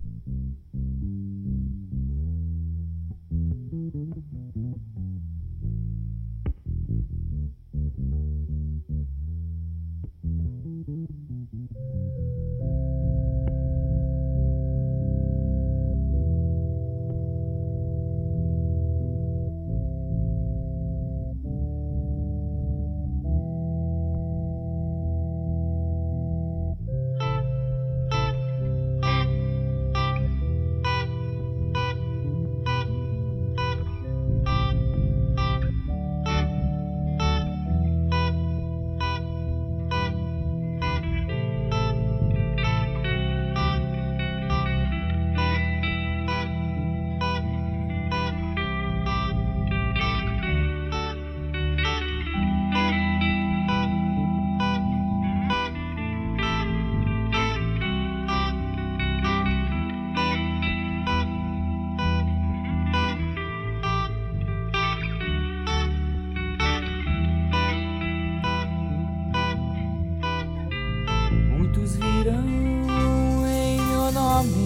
Muitos virão em meu nome,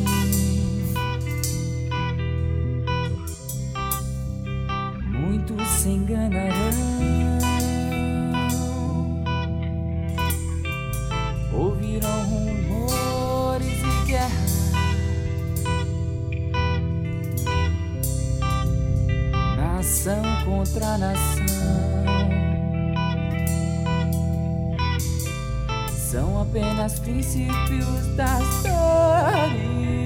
muitos se enganarão. Ouvirão rumores de guerra, nação contra nação. São apenas princípios das dores,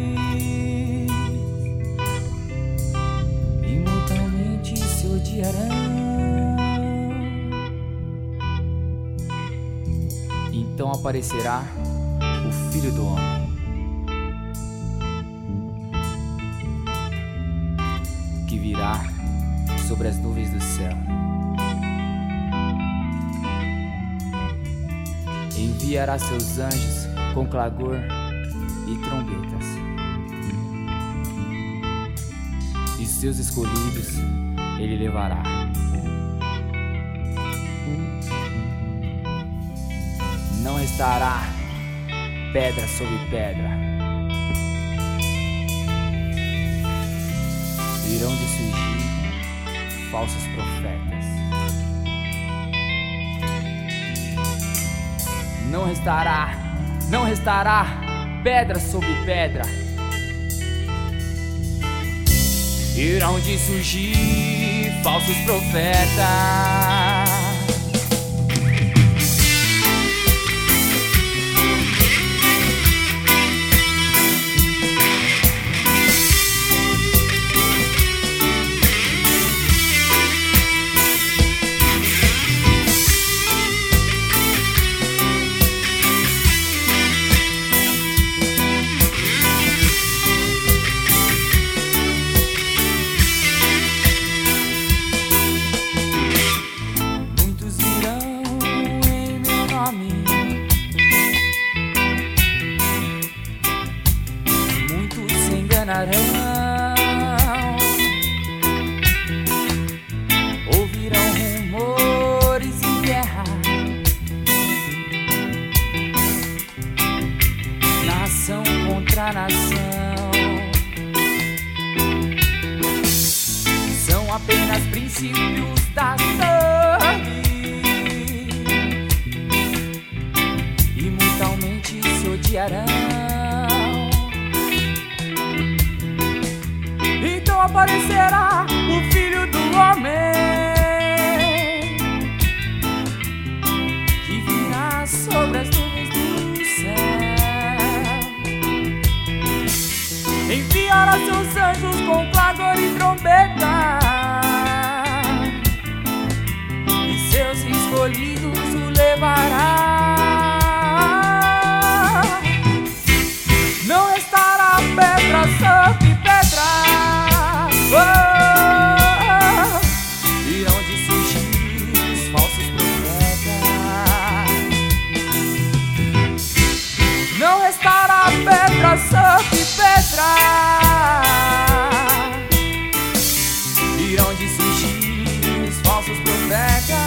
e mutuamente se odiarão. Então aparecerá o Filho do Homem, que virá sobre as nuvens do céu. Enviará seus anjos com clangor e trombetas, e seus escolhidos ele levará. Não restará pedra sobre pedra. Irão de surgir falsos profetas. Não restará pedra sobre pedra. Irão de surgir falsos profetas. Muitos se enganarão, ouvirão rumores de guerra, nação contra nação. São apenas princípios das dores, e mutuamente se odiarão. Então aparecerá o Filho do Homem, que virá sobre as nuvens do céu. Enviará seus anjos com clangor e trombeta, e seus escolhidos o levará. Não restará pedra sobre pedra. Irão de surgir os falsos profetas. Não restará pedra sobre pedra. Irão de surgir os falsos profetas.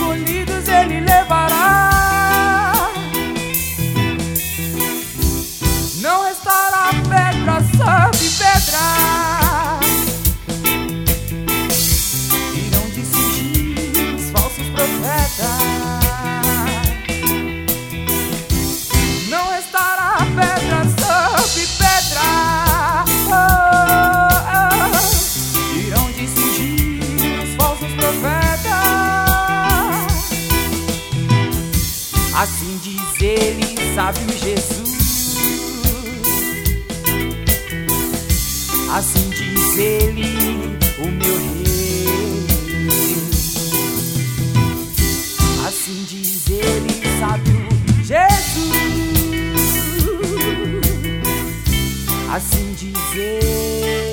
escolhidos ele levará. Não restará pedra sobre pedra. Irão de surgir os falsos profetas. Não restará pedra sobre pedra. Irão de surgir os falsos profetas. Assim diz ele, sábio Jesus. Assim diz ele, o meu rei. Assim diz ele, sábio Jesus. Assim diz ele.